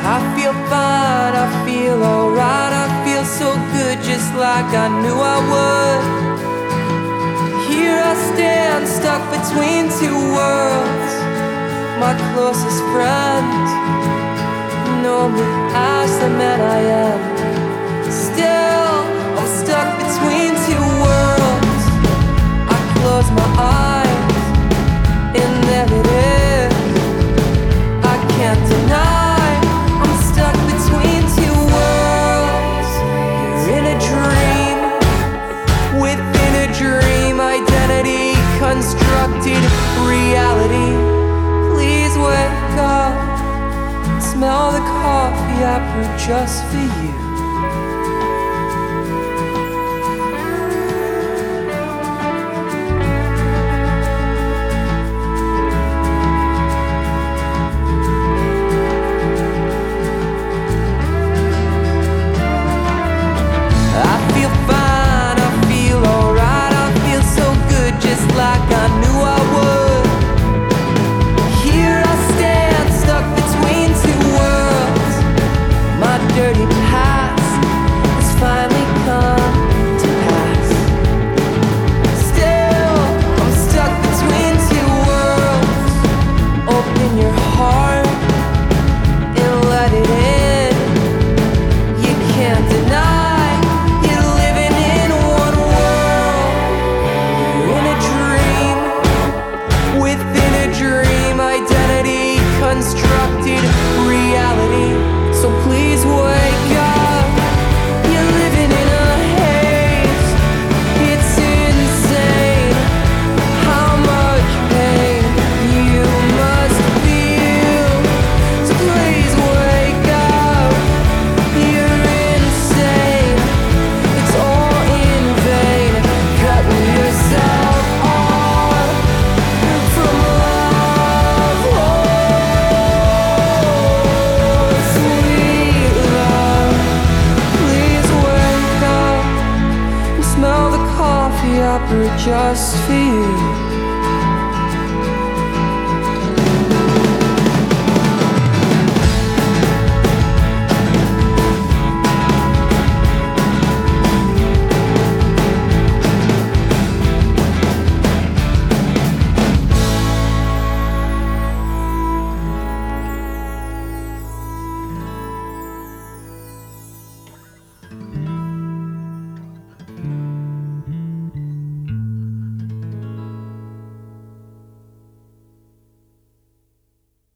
I feel fine, I feel alright, I feel so good just like I knew I would. Here I stand, stuck between two worlds. My closest friends know me as the man I am. Still, I'm stuck between two worlds. I close my eyes and there it is. I can't deny I'm stuck between two worlds. You're in a dream, within a dream. Identity constructed reality. Please wake up, smell the coffee I brewed just for you. Like I knew I would. Here I stand, stuck between two worlds. My dirty past has finally come to pass. Still, I'm stuck between two worlds. Open your heart and let it in. You can't deny you're living in one world. You're in a dream, within a dream. Identity constructed reality. So please wake up, you're living in a haze. It's insane how much pain you must feel. So please wake up, you're insane. It's all in vain, cutting yourself off from love. Oh, sweet love, please wake up and smell the coffee I brewed just for you.